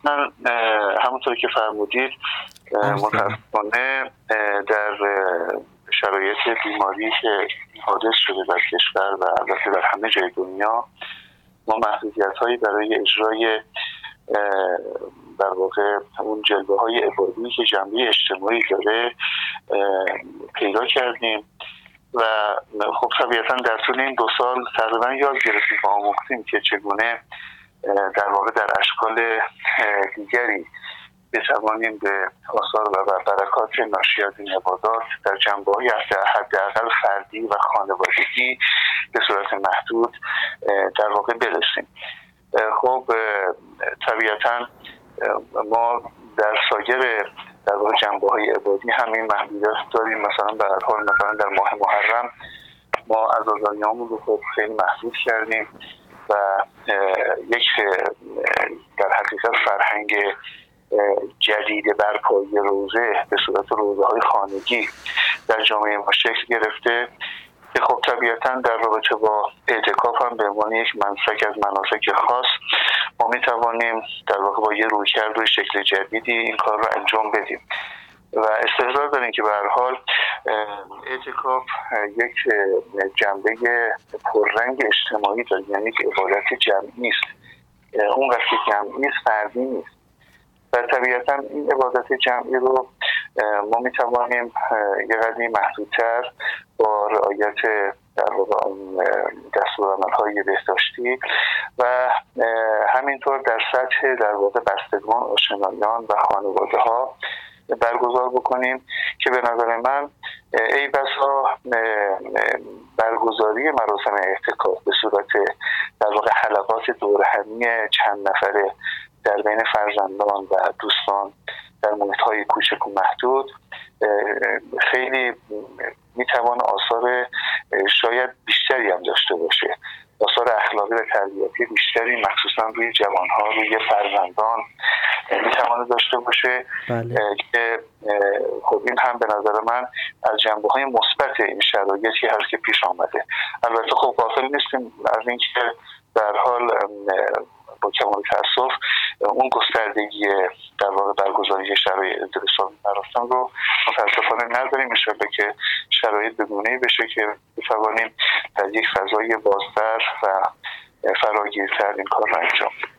من همونطور که فرمودید متاسفانه در شرایط بیماری که حادث شده در کشور و البته در همه جای دنیا، ما محدودیت‌هایی برای اجرای در واقع اون جلوه‌های عبادی که جنبه اجتماعی داره پیدا کردیم و خب طبیعتاً در طول این 2 سال تقریباً یاد گرفتیم و آموختیم که چگونه در واقع در اشکال دیگری بتوانیم به آثار و برکات ناشی از این عبادات در جنبه‌های حداقل فردی و خانوادگی به صورت محدود در واقع برسیم. خب طبیعتاً ما در سایر در واقع جنبه‌های عبادی همین محدودیت داریم. مثلا به هر حال مثلا در ماه محرم ما عزاداریامون رو خب خیلی محدود کردیم و یک در حقیقت فرهنگ جدید برپایی روزه به صورت روزه‌های خانگی در جامعه ما شکل گرفته که خب طبیعتاً در رابطه با اعتکاف هم به عنوان یک منسک از مناسک خاص ما میتوانیم در واقع با یه رویکرد و شکل جدیدی این کار رو انجام بدیم و استحضار داریم که به هر حال اعتکاف یک جنبه پررنگ اجتماعی داره، یعنی یک عبادت جمعی است. اون وقتی جمعی نیست، فردی نیست و طبیعتاً این عبادت جمعی رو ما میتوانیم یه قدری محدودتر با رعایت در واقع دستورالعمل‌های بهداشتی و همینطور در سطح در واقع بستگان، آشنایان و خانواده ها برگزار بکنیم که به نظر من ای بسا برگزاری مراسم اعتکاف به صورت در واقع حلقات دورهمی چند نفره در بین فرزندان و دوستان در محیط‌های کوچک و محدود خیلی میتوان آثار شاید بیشتری هم داشته باشه، آثار اخلاقی و تربیتی بیشتری مخصوصا روی جوانها، روی فرزندان میتواند داشته باشه. بله. که خب این هم به نظر من از جنبه‌های مثبت این شرایطی هست که پیش آمده. البته خب غافل نیستیم از اینکه در حال با کمال تأسف اون گستردگی در واقع برگزاری شرایط درستان مراسم رو متاسفانه نداریم. انشاءالله که شرایط به گونه‌ای بشه که بتوانیم در یک فضای بازتر و فراگیرتر این کار رو انجام بدیم.